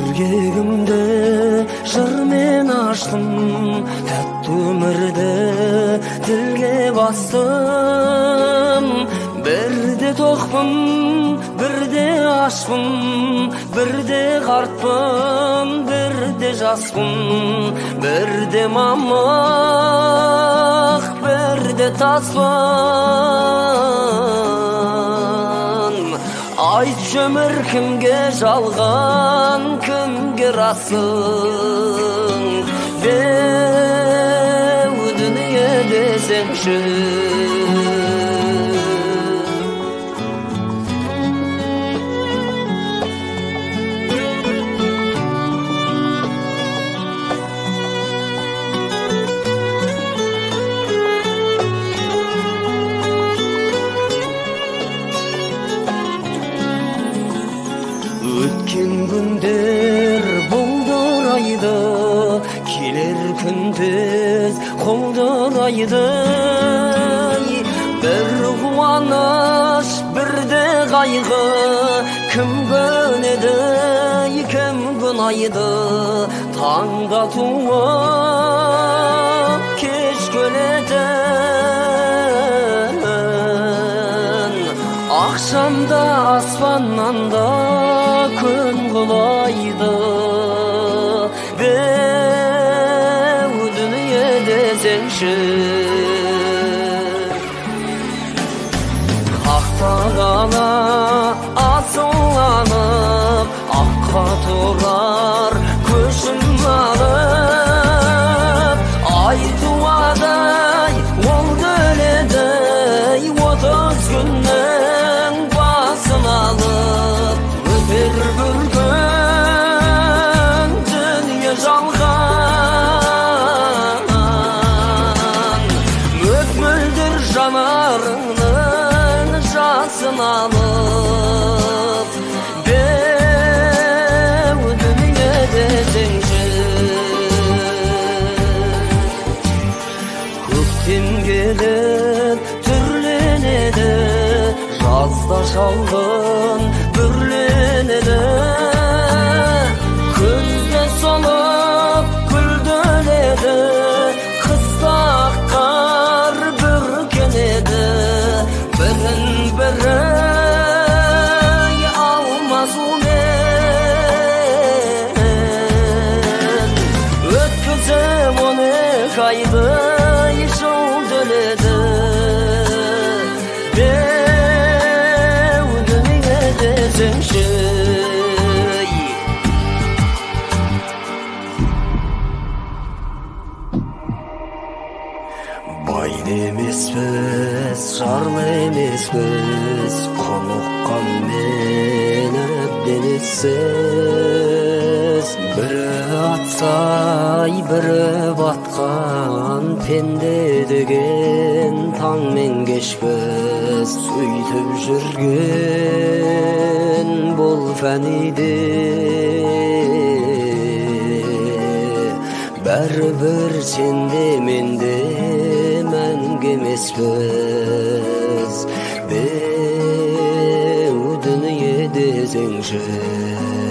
Жүргегімді жырмен аштым, тәтті өмірді тілге бастым. Бірде тоқпын, бірде ашпын, бірде қартпын, бірде жаспын, бірде мамық, бірде таспын. Айтшы өмір кімге жалған, кімге расың? Беу дүние десеңші. Өткен күндер бұлдырайды, келер күндіз құлдырайды. Бір қуаныш, бірде қайғы, кім көнеді, кім күнайды. Таңда туып, кеш көлетін, ақшамда аспаннан да күн құлайды. Беу дүние десеңші. Қақтағана асыланып, аққа тұрар көшім алып. Айтуадай ол өледі, 30 күннің басын алып. Өтер бір күн дүние жалған, мөп-мөлдір жанарыңның жасын алып. Беу дүние десеңші. Көктем келіп түрленеді, жазда шалғын бүрленеді. Күзде солып күлденеді, қыста қар бүркенеді. Бірін бірі алмасумен өткізіп 12 айды жыл дөнеді. Беу дүние десеңші. Бай емеспіз, жарлы емеспіз, құныққан мен әбден ессіз. Бірі атсай, бірі батқан, пенде деген таң мен кешпіз. Сөйтіп жүрген бұл фәниде, бәрібір сенде менде мәңгі емеспіз. Беу дүние десеңші.